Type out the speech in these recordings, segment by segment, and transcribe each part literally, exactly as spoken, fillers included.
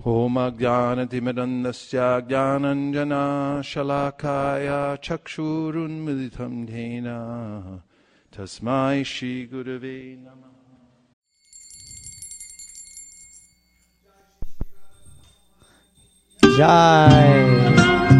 Om Ajnanatimidandasya Jnananjana Shalakaya Chakshurun Militam Dhena Tasmai Shri Gurave Namah. Jai.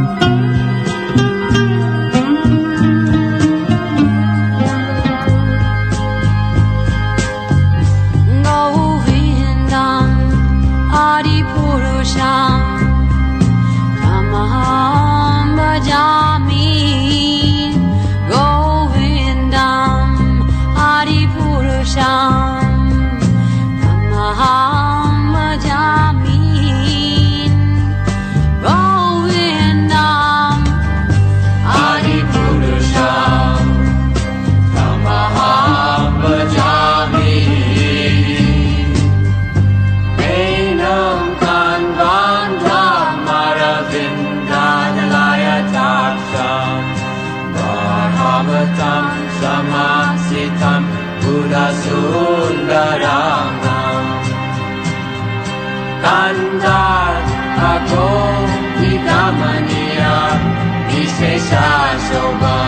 Sundaramam Kandar Ako Vikamaniya Vishesha Shobha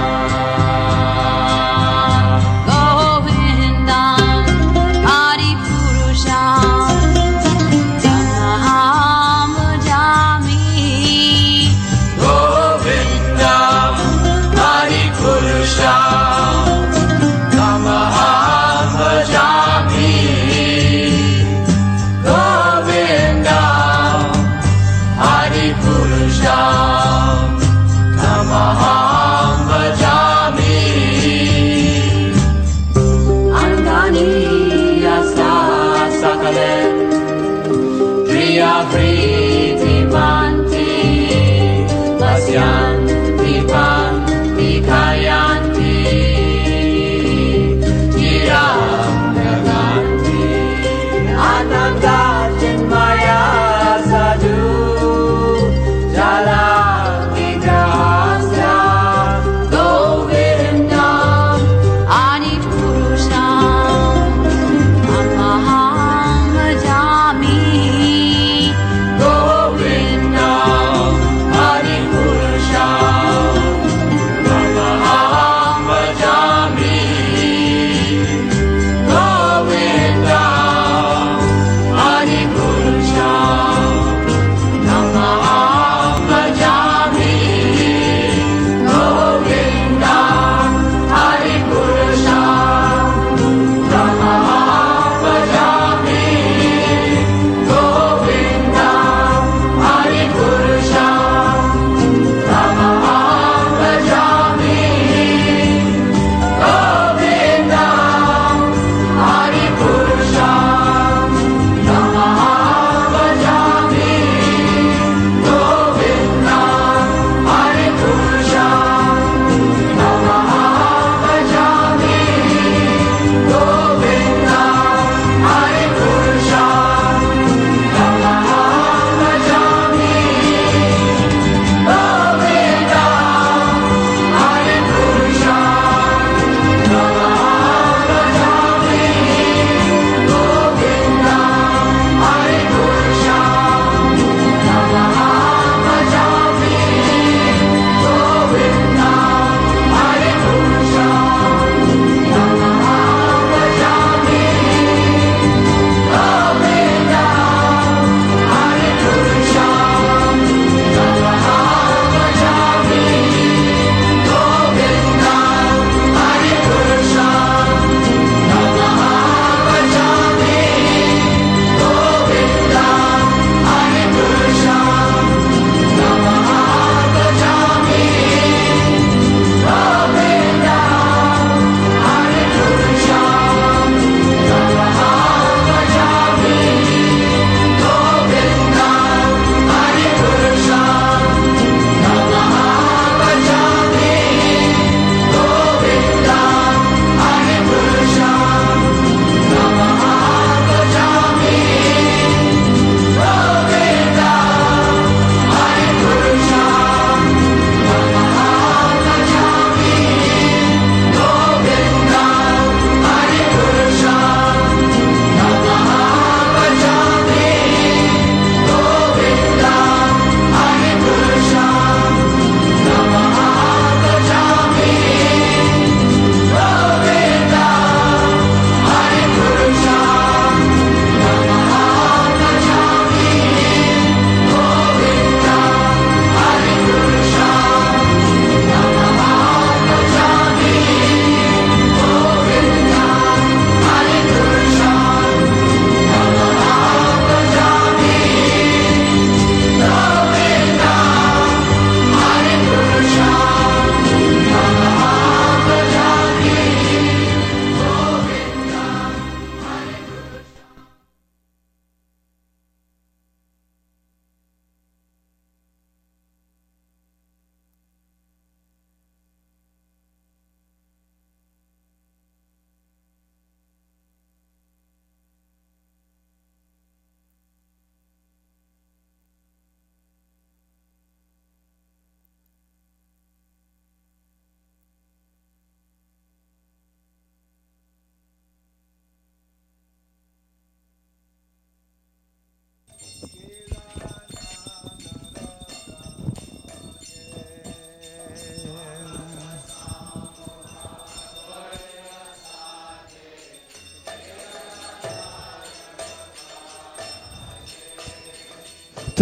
Govindam Adi Purusham Tamaham Bhajami Govindam Adi Purusham Tamaham Bhajami Govindam Adi Purusham Tamaham Bhajami Angani Yasa Sakale Priya Priti Manti Vasyanti Panti Kayanti Jiram Naganti Ananda Chinmaya Sadhu Jala Vigrahasya Govindam Adi Purusham Tamaham Bhajami Govindam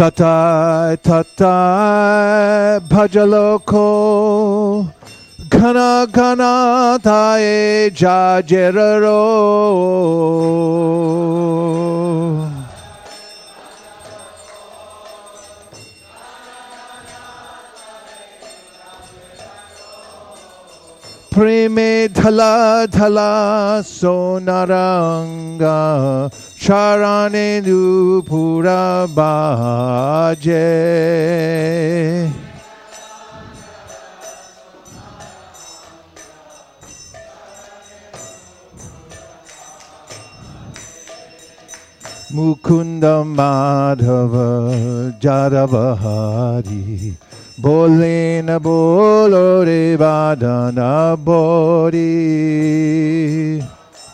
Tatai tatai bhajaloko Ghana ghana tae jajeraro Preme dhala dhala sonaranga Charane du pura baje Mukunda Madhava Jadavahari Bole na bolo re vadana bodhi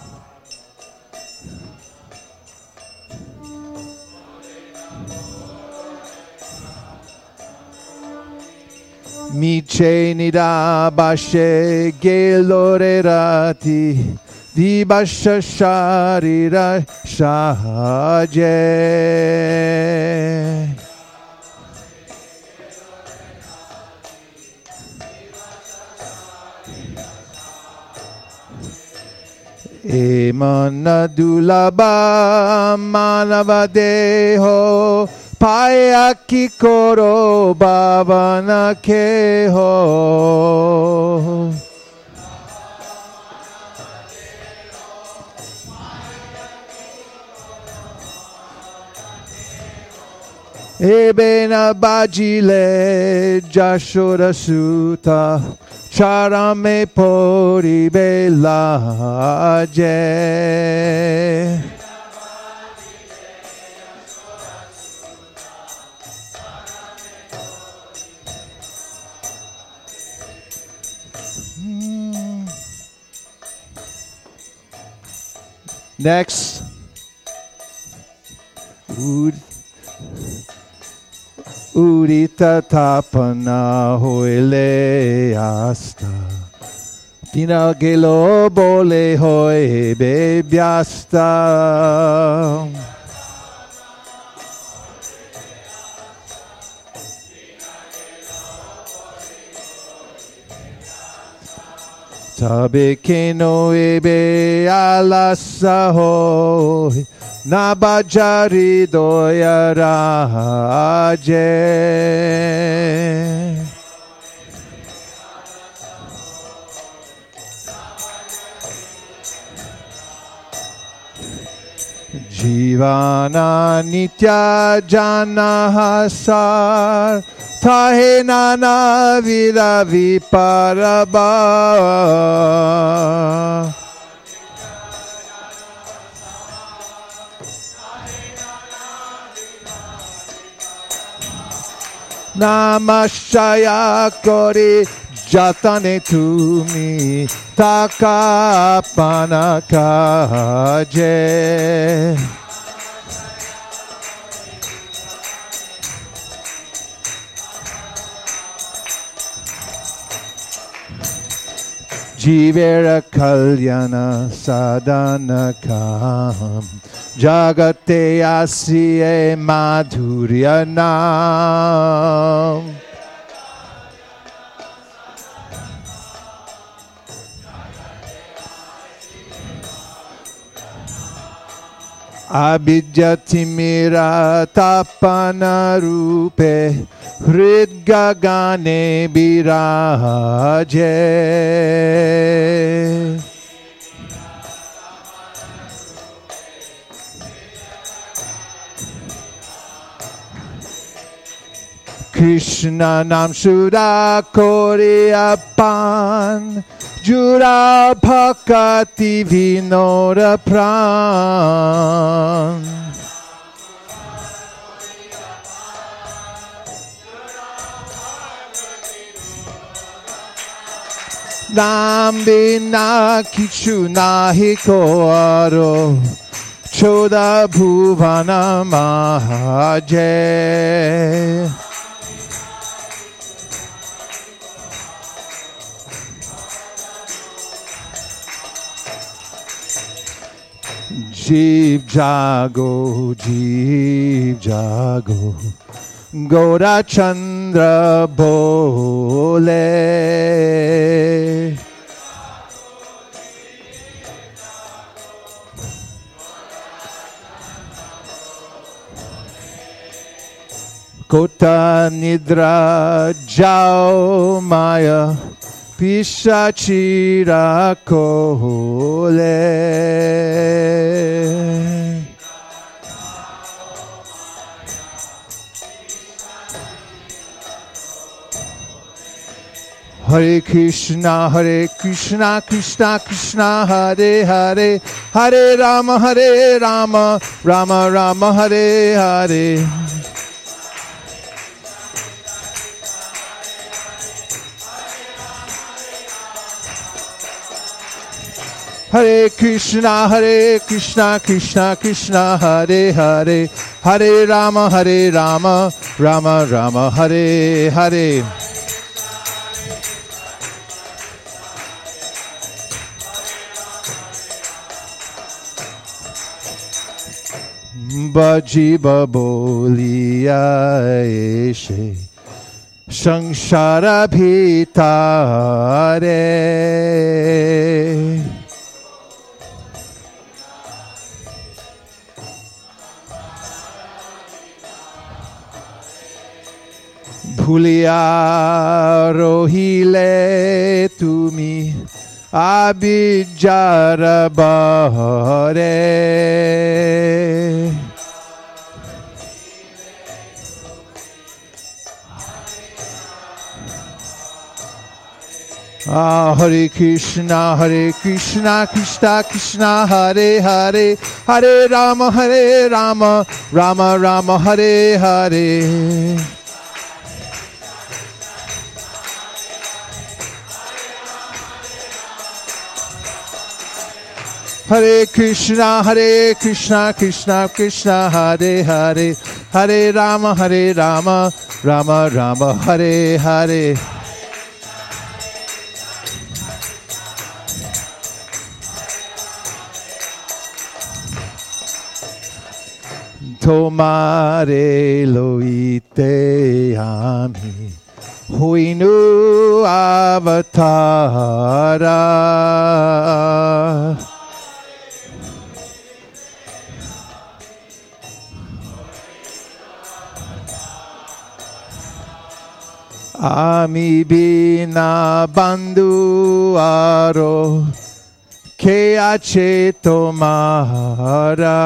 Miche nida bashe gelore rati Di basha sharira shahaje Emana dulaba manava deho Payaki koro bhavana keho Ebena bajile jashoda suta Charame pori belaje Next. Ud Udita tapana hoile asta Tina gelo bole hoi bebiasta Tabe que no ebe alasa hoi Nabajari doyaraje Jivana nitya jana hasar Tahe nana vida viparaba Namashaya kori jatane tumi takapana kaje Jivera kalyana sadhana kam Jagate asiye madhuryanam Abhijyatimira tapana rupe hridgagane biraje Krishna nam shuddha koriapan Jura bhakati vinoda pran Nam bina kichu nahi koaro Choda bhuvana mahaje जीव जागो जीव जागो गौरा चंद्र बोले कोटा निद्रा जाओ माया पिशाचीरा कोले Hare Krishna, Hare Krishna, Krishna Krishna, Hare Hare, Hare Rama, Hare Rama, Rama Rama, Hare Hare. Hare Krishna, Hare Krishna, Krishna Krishna, Hare Hare, Hare Rama, Hare Rama, Rama Rama, Hare Hare. Bajiba boliya eshe Sangsara bhitare Bhuliya rohile tumi abijara bahare Ah, Hare Krishna, Hare Krishna, Krishna Krishna, Hare Hare, Hare Rama, Hare Rama, Rama Rama, Hare Hare. Hare Krishna, Hare Krishna, Krishna Krishna, Hare Hare, Hare Rama, Hare Rama, Rama Rama, Hare Hare. Tomare loite ami huinu avatara Ami bina bandhu aro ke ache tomara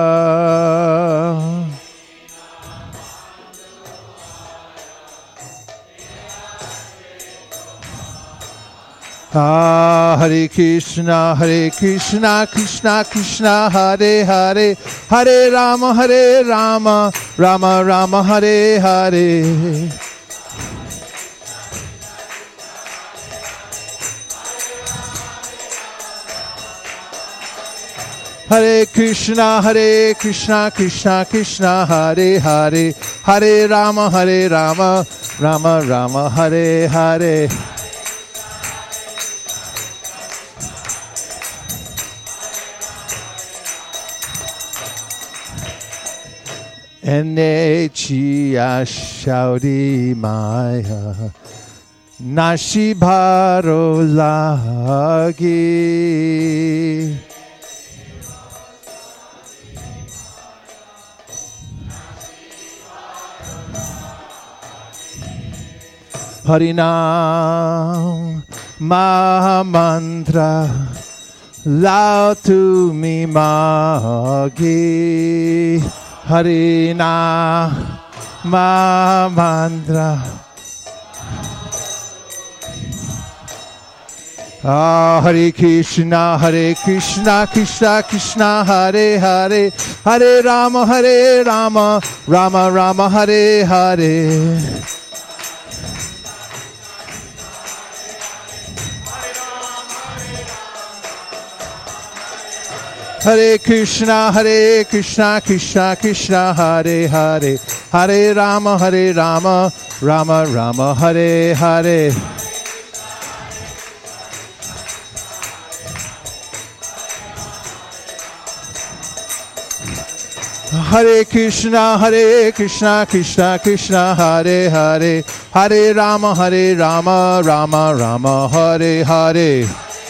Ah, Hare Krishna, Hare Krishna, Krishna Krishna, Hare Hare, Hare Rama, Hare Rama, Rama Rama, Hare Hare. Hare Krishna, Hare Krishna, Krishna Krishna, Hare Hare, Hare Rama, Hare Rama, Rama Rama, Hare Hare. Ene chia shaudi maya nashi bharo lagi Harinam Mahamantra Lao tu mi magi Harina Mahamantra Ah, Hare Krishna, Hare Krishna, Krishna Krishna, Hare Hare, Hare Rama, Hare Rama, Rama Rama, Hare Hare. Hare Krishna, Hare Krishna, Krishna Krishna, Hare Hare, Hare Rama, Hare Rama, Rama Rama, Hare Hare. Hare Krishna, Hare Krishna, Krishna Krishna, Hare Hare, Hare Rama, Hare Rama, Rama Rama, Hare Hare.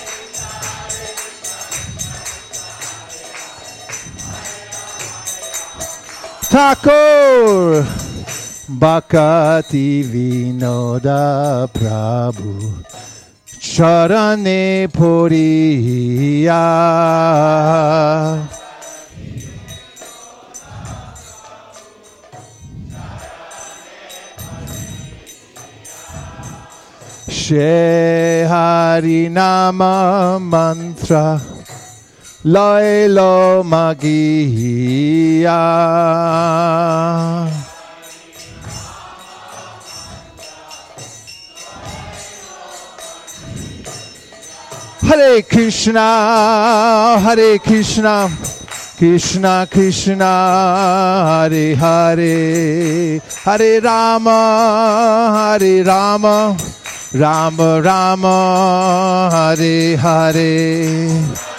Thakur Bhakti Vinoda Prabhu Charane Puriya. She Hari Nama Mantra Lailo Magiya. Hare Krishna, Hare Krishna, Krishna Krishna, Hare Hare, Hare Rama, Hare Rama, Rama Rama, Hare Hare.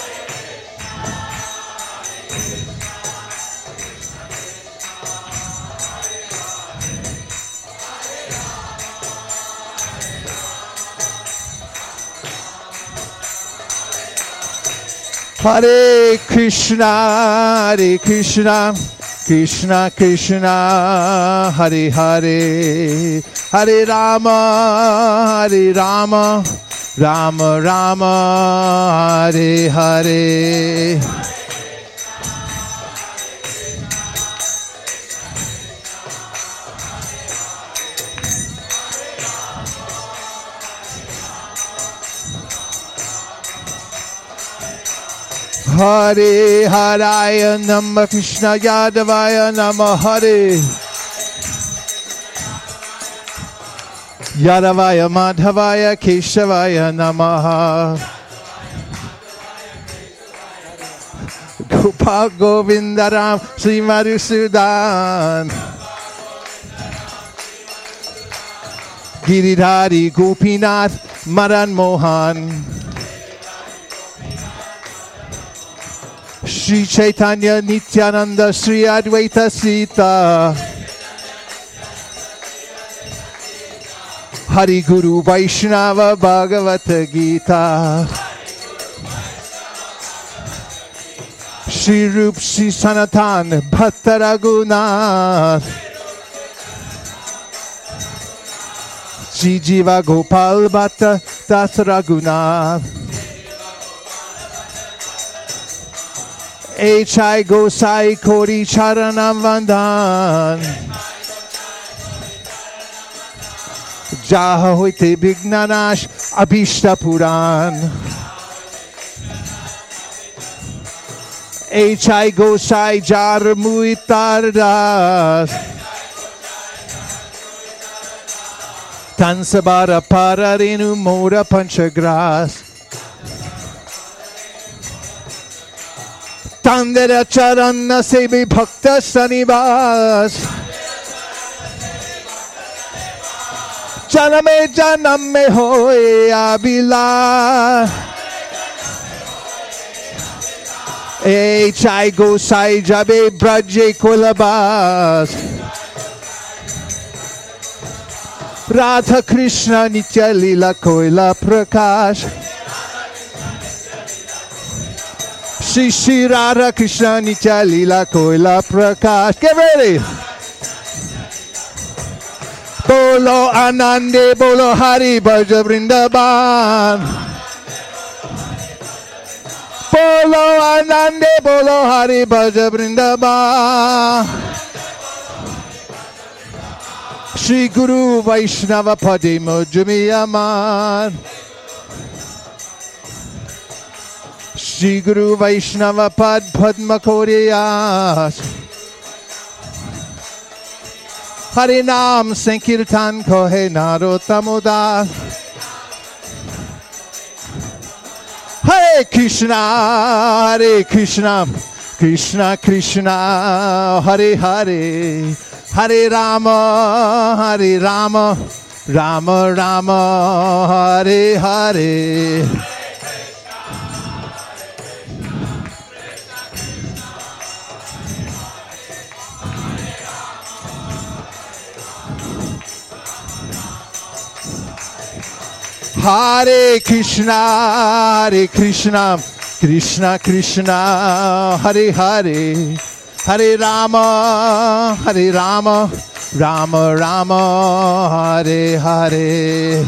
Hare Krishna, Hare Krishna, Krishna Krishna, Hare Hare, Hare Rama, Hare Rama, Rama Rama, Hare Hare. Hare Haraya Namah Krishna Yadavaya Namah Hare Yadavaya Madhavaya Keshavaya Namah Gopal Govindaram Sri Madhusudan Giridhari Gopinath Madan Mohan Shri Chaitanya Nityananda Shri Advaita Sita Hari Guru Vaishnava Bhagavata Gita Shri Rup Shri Sanatan Bhatta Raghunath Shri Jiva Gopal Bhatta Das Raghunath H I Gosai Kori Charanam Vandan Jaha Hoite Vignanash Abhishta Puran H I Gosai Jar Muitardas Tansabara Pararenu Mora Panchagras Tandera Charana Sebi Bhakta Sanivas Janame Janame Hoye Abila H I Gosai Jabe Braje Kolabas Radha Krishna Nitya Lila Koila Prakash Shri Shri Radha Krishna Nitya Lila Koila Prakash. Get ready. Bolo Anande Bolo Hari Bhaja Vrindavan. Bolo Anande Bolo Hari Bhaja Vrindavan. Shri Guru Vaishnava Padi Mujamiyaman. Shri Guru Vaishnava Pad Padma Koriyas Hari Nam Sankirtan Kohe Narotamuda Hare Krishna Hare Krishna Krishna Krishna Hare Hare Hare Rama Hare Rama Rama Rama Hare Hare Hare Krishna, Hare Krishna, Krishna Krishna, Hare Hare, Hare Rama, Hare Rama, Rama Rama, Hare Hare.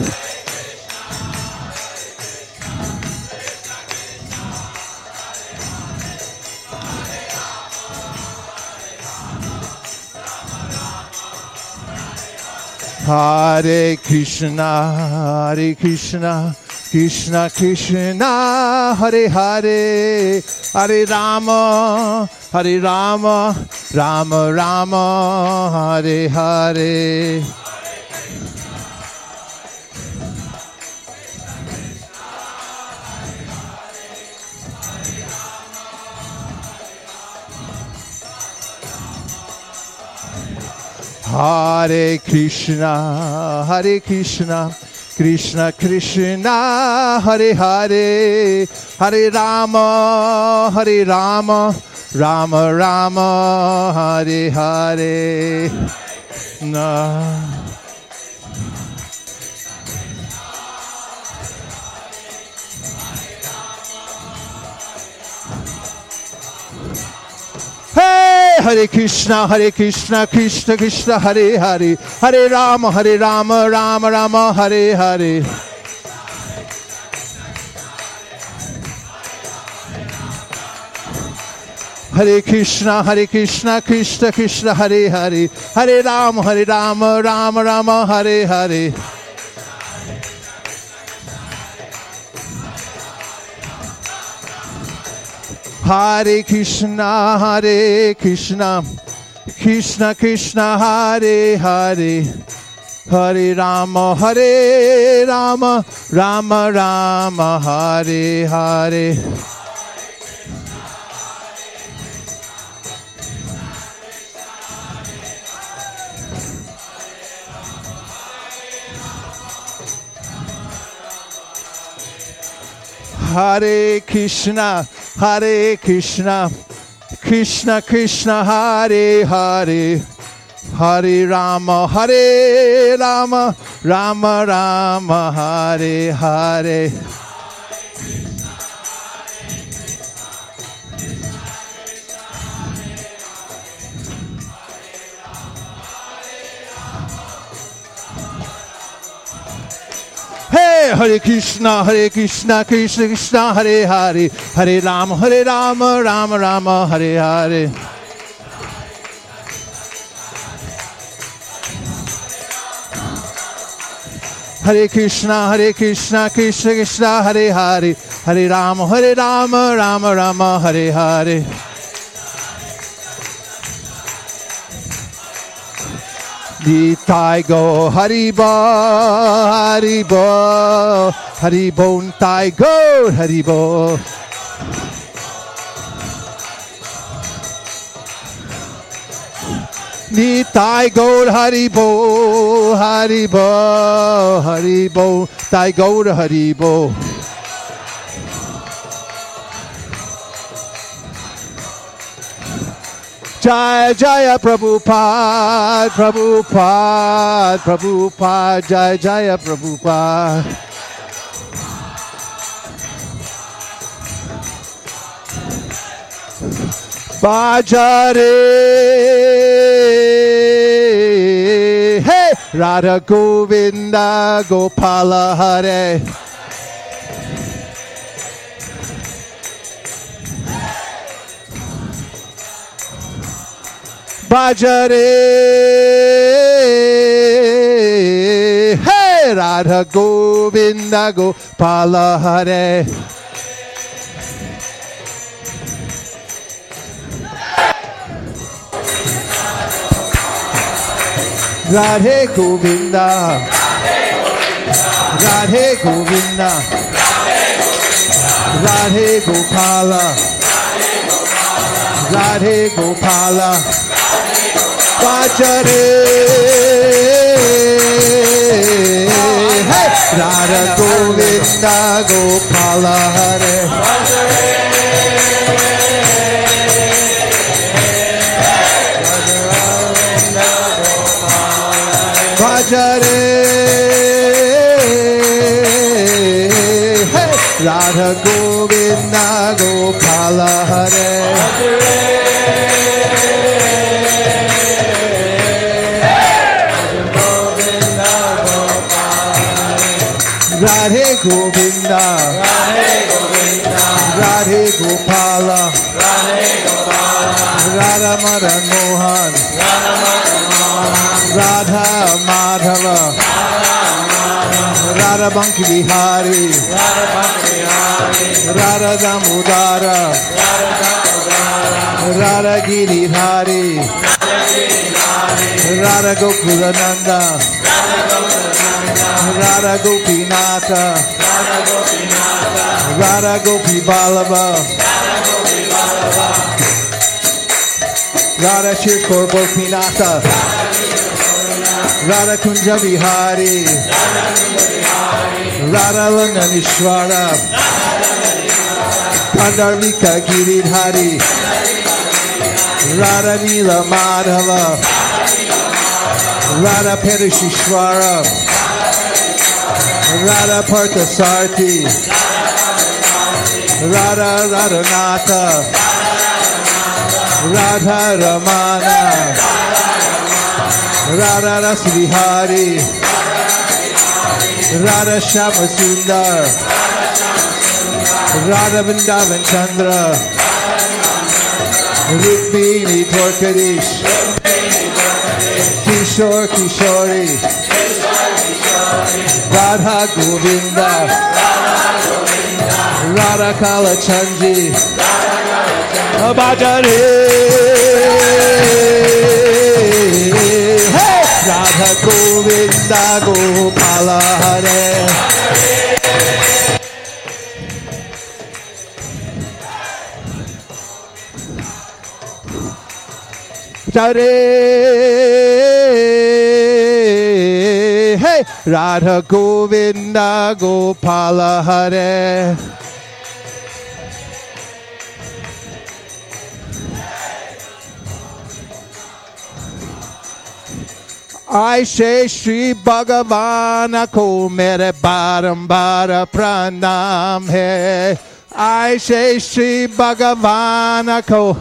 Hare Krishna, Hare Krishna, Krishna Krishna, Hare Hare, Hare Rama, Hare Rama, Rama Rama, Hare Hare. Hare Krishna, Hare Krishna, Krishna Krishna, Hare Hare, Hare Rama, Hare Rama, Rama Rama, Hare Hare. Na. Hey, Hare Krishna, Hare Krishna, Krishna Krishna, Hare Hare, Hare Rama, Hare Rama, Rama Rama, Hare Hare. Hare Krishna, Hare Krishna, Krishna Krishna, Hare Hare, Hare Rama, Hare Rama, Rama Rama, Hare Hare. Hare Krishna, Hare Krishna, Krishna Krishna, Hare Hare, Hare Rama, Hare Rama, Rama Rama, Hare Hare. Hare Krishna, Hare Krishna, Krishna Krishna, Hare Hare, Hare Rama, Hare Rama, Rama Rama, Hare Hare. Hey, Hare Krishna, Hare Krishna, Krishna Krishna, Hare Hare, Hare Rama, Hare Rama, Rama Rama, Hare Hare. Hare Krishna, Hare Krishna, Krishna Krishna, Hare Hare, Hare Rama, Hare Rama, Rama Rama, Hare Hare. Nitai go Haribo, Haribo, Haribo, Nitai go Haribo. Nitai go Haribo, Haribo, Haribo, Nitai go Haribo. Jaya Jaya Prabhupada, Prabhupada, Prabhupada, Jaya Jaya Prabhupada. Bhajare, hey, Radha Govinda Gopala Hare. Bhajare, hey, Radha Govinda Gopala Hare. Radhe Govinda, Radhe Govinda, Radhe Gopala, Radhe Gopala, Bhajare, hey, Radha Govinda Gopala Hare. Bhajare, Radha Govinda Gopala Hare. Radhe Govinda, Radhe Govinda, Radhe Gopala, Radhe Gopala, Radha Madan Mohan, Radha Madan Mohan, Radha Madhava, Radha Banki Bihari, Radha Banki Bihari, Radha Damodara, Radha Damodara, Radha Giridhari, Radha Giridhari, Radha Gokulananda, Radha Gopinatha, Radha Gopinatha, Radha Gopi Vallabha, Radha Gopi Vallabha, Radha Shirkor Gopinatha, Radha Kunja Bihari, Radha Landanishwara, Kandarvika Giridhari, Radha Nila Madhava, Radha Perishishwara, Radha Parthasarthi, Radha Radhanatha, Radha Ramana, Radha Rasvihari, Radha Shamasundar, Radha Vrindavan Chandra, Rukmini Dwarkadish, Kishore Kishori, Radha Govinda, Radha Kalachandji, Bhajare, hey! Radha Govinda Gopala Hare. Hare, hey, Radha Govinda Gopala Hare. Aishe Shri Bhagavan ko mere barambara pranam hai. Aishe Shri Bhagavan ko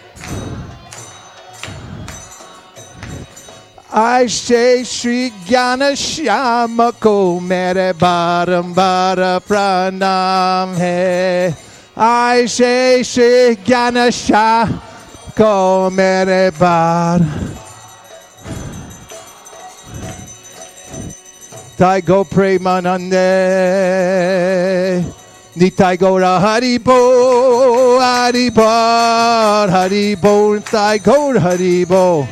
Aishe Shri Jnana Shyama ko mere barambara pranam hai. Aishe Shri Jnana Shyama ko mere bar. Nitai Go Premanande, Nitai Gaura Haribo, Haribo, Haribo, Nitai Gaur Haribo.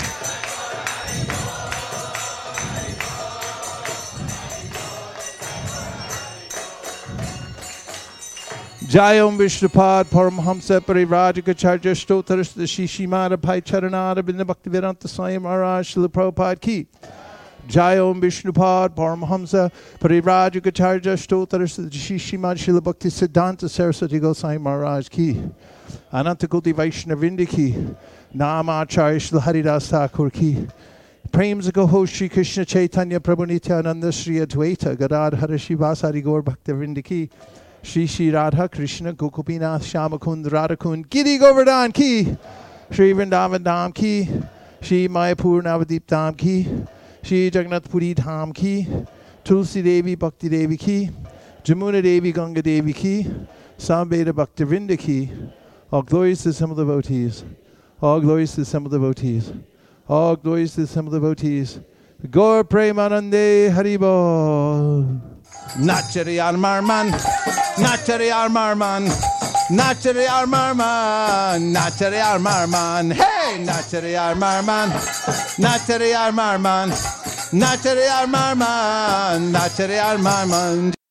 Jayam Vishnupad Paramhamsa Parivrajagacharya Stotaras the Shishimada Pai Charanada Binda Bhaktivedanta Swami Maharaj Srila Prabhupada Ki. Jayam Vishnupad Paramhamsa Parivrajagacharya Stotaras the Shishimada Srila Bhakti Siddhanta Saraswati Goswami Maharaj Ki. Anantakoti Vaishnavinda Ki. Namacharya Srila Haridas Thakur Ki. Premsa Goho Shri Krishna Chaitanya Prabhu Nityananda Sri Advaita Gadadhara Shivasari Gaur Bhaktivinda Ki. Shri Shri Radha Krishna Gokupinath Shamakund Radhakund Giri Govardhan Ki. Shri Vrindavan Dham Ki. Shri Mayapur Navadip Dham Ki. Shri Jagannath Puri Dham Ki. Tulsi Devi Bhakti Devi Ki. Jamuna Devi Ganga Devi Ki. Samveda Bhaktivinda Ki. All glories to some of the devotees. All glories to some of the devotees. All glories to some of the devotees. Gaur Premanande Haribo. Nachari Armarman, Nachari Armarman, Nachari Armarman, Nachari Armarman, hey, Nachari Armarman, Nachari Armarman, Nachari Armarman, Nachari Armarman.